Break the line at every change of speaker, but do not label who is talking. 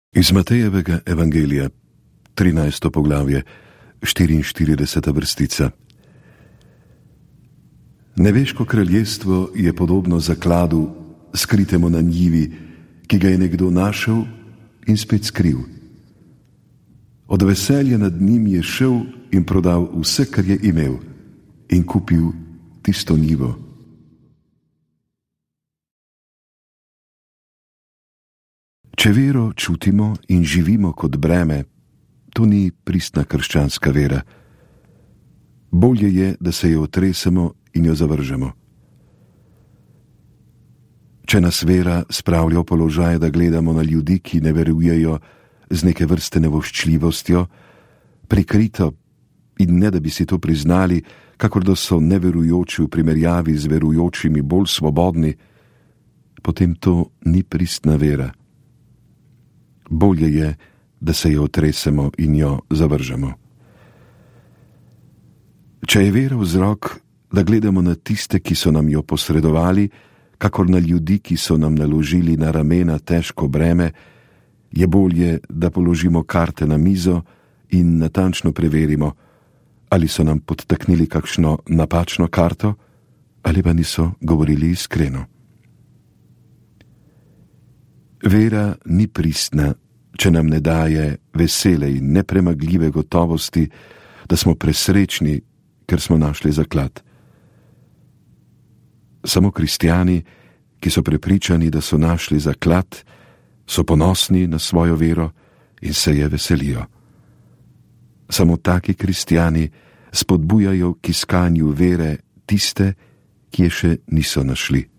Iz Matejevega evangelija, 13. poglavje, 44. vrstica. Nebeško kraljestvo je podobno zakladu, skritemu na njivi, ki ga je nekdo našel in spet skril. Od veselja nad njim je šel in prodal vse, kar je imel, in kupil tisto njivo. Če vero čutimo in živimo kot breme, to ni pristna krščanska vera. Bolje je, da se jo otresemo in jo zavržemo. Če nas vera spravlja v položaj, da gledamo na ljudi, ki ne verujejo, z neke vrste nevoščljivostjo, prikrito, in ne da bi si to priznali, kakor da so neverujoči v primerjavi z verujočimi bolj svobodni, potem to ni pristna vera. Bolje je, da se jo otresemo in jo zavržemo. Če je vera vzrok, da gledamo na tiste, ki so nam jo posredovali, kakor na ljudi, ki so nam naložili na ramena težko breme, je bolje, da položimo karte na mizo in natančno preverimo, ali so nam podtaknili kakšno napačno karto, ali pa niso govorili iskreno. Vera ni pristna, če nam ne daje vesele in nepremagljive gotovosti, da smo presrečni, ker smo našli zaklad. Samo kristjani, ki so prepričani, da so našli zaklad, so ponosni na svojo vero in se je veselijo. Samo taki kristjani spodbujajo k iskanju vere tiste, ki je še niso našli.